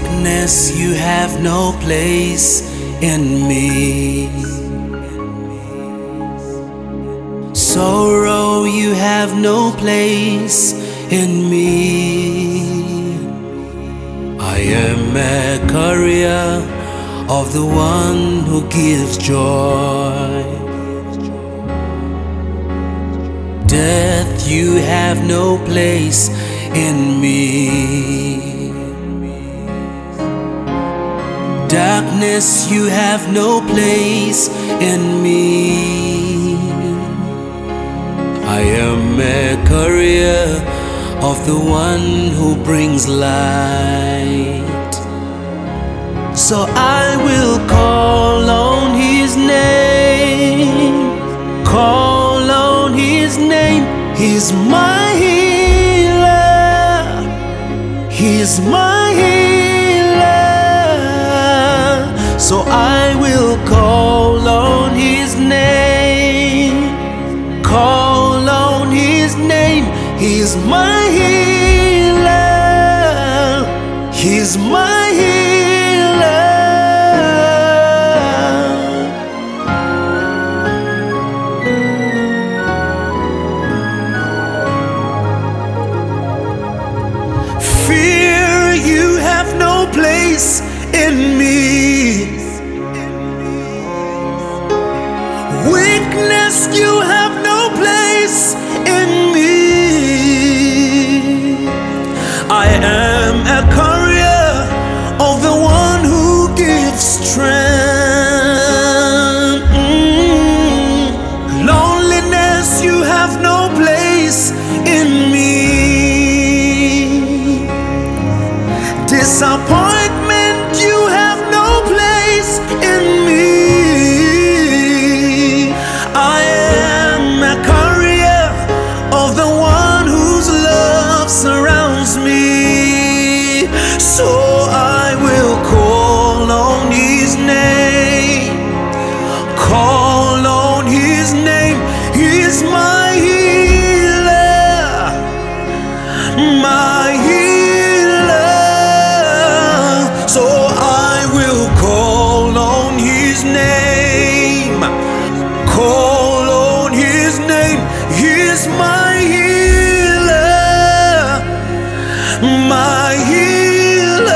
Weakness, you have no place in me. Sorrow, you have no place in me. I am a carrier of the one who gives joy. Death, you have no place in me. Darkness, you have no place in me. I am a carrier of the one who brings light. So I will call on His name, call on His name. He's my healer, He's my healer. So I will call on His name, call on His name. He's my healer, He's my healer. Fear, you have no place in me. Weakness, you have no place in me. I am a carrier of the one who gives strength. Loneliness, you have no place in me. Disappointment, you have no place in me. I am a carrier of the one whose love surrounds me. So I will call on His name, call on His name. He is my healer, my healer. So I will call on His name, call on His name. He is my healer, my healer.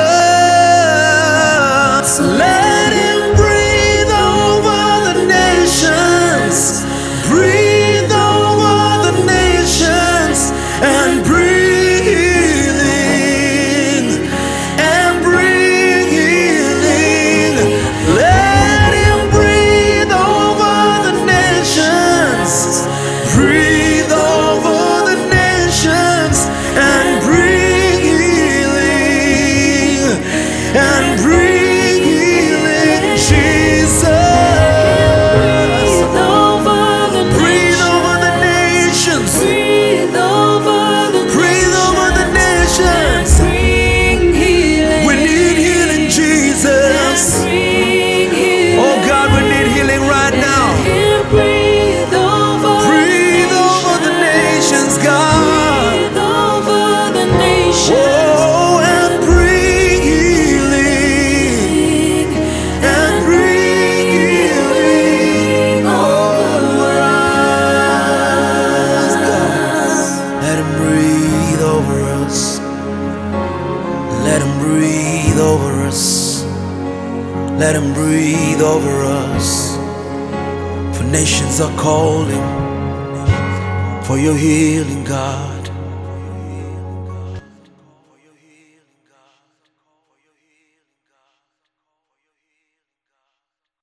Let Him breathe over the nations, breathe over the nations, and bring healing, and bring healing. Let Him breathe over the nations, breathe over the nations, and bring healing, and bring healing. Jesus, Breathe over the breathe over the nations, breathe over the breathe over the nations. bring healing. We need healing, Jesus. Bring healing. Oh God, we need healing right now. Breathe over The nations, God. breathe over the nation. Oh, and bring healing, and bring healing over us, God. Let Him breathe over us. Let Him breathe over us. Let Him breathe over us. For nations are calling for your healing, God.